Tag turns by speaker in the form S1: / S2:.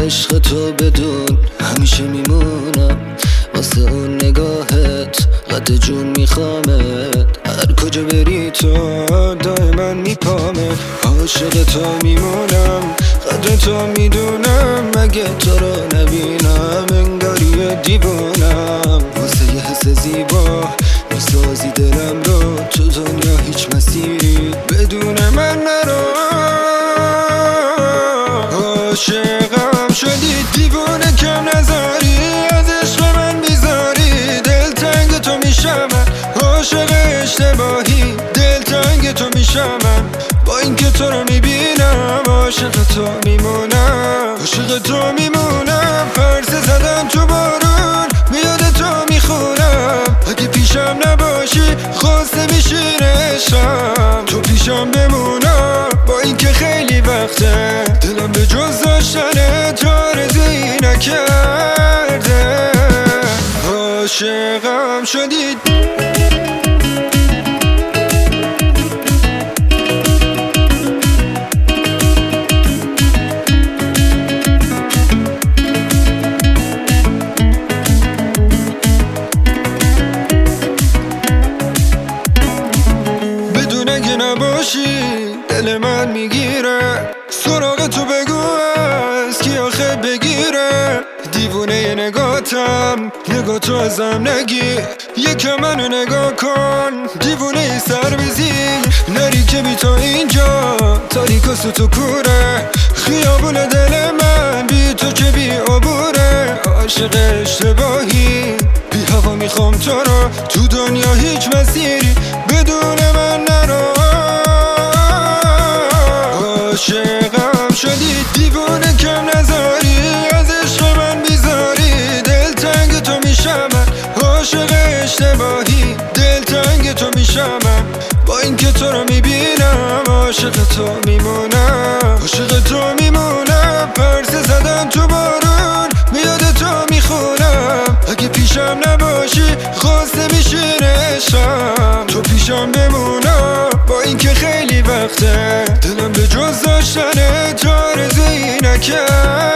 S1: عشق تو بدون همیشه میمونم، واسه اون نگاهت قد جون میخوامت، هر کجا بری تو دائما میپامت، عاشق تو میمونم قدر تو میدونم، مگه تو رو نبینم انگاری دیوونم، واسه یه حس زیبا میسازی دلم رو، تو دنیا هیچ مسیری بدون من نرو، عاشقم شدی دیوونه کم نذاری، از عشق من بیزاری، دلتنگ تو میشم من، عاشق اشتباهی دلتنگ تو میشم من، با اینکه تو رو میبینم عاشق تو میمونم، عاشق تو میمونم، پرسه زدم تو بارون میاد تو میخونم، اگه پیشم نباشی خواسته میشین عشقم، تو پیشم بمونم با اینکه خیلی وقته دلم به جز داشتن تو آرزویی نکرده، عاشقم شدی. اگه نباشی دل من میگیره، سراغ تو بگو از کی آخه بگیره، دیوونه نگاتم نگاه تو ازم نگیر، یکم منو نگاه کن دیوونه سر بزی، نری که بی تو اینجا تاریک و تو کوره، خیابون دل من بی تو که بی عبوره، عاشق اشتباهی بی هوا میخوام تو رو، تو دنیا هیچ مسیری بدون من نرو، عاشقم شدی دیوونه کم نذاری، از عشق من بیزاری، دلتنگ تو میشم من، عاشق اشتباهی دلتنگ تو میشم من، با اینکه تو رو میبینم عاشق تو میمونم، عاشق تو میمونم، پرسه زدم تو بارون میاد تو میخونم، اگه پیشم نباشی خواسته میشین عشقم، تو پیشم بمونم با اینکه خیلی وقته دلم به جز داشتن تو آرزویی نکرد.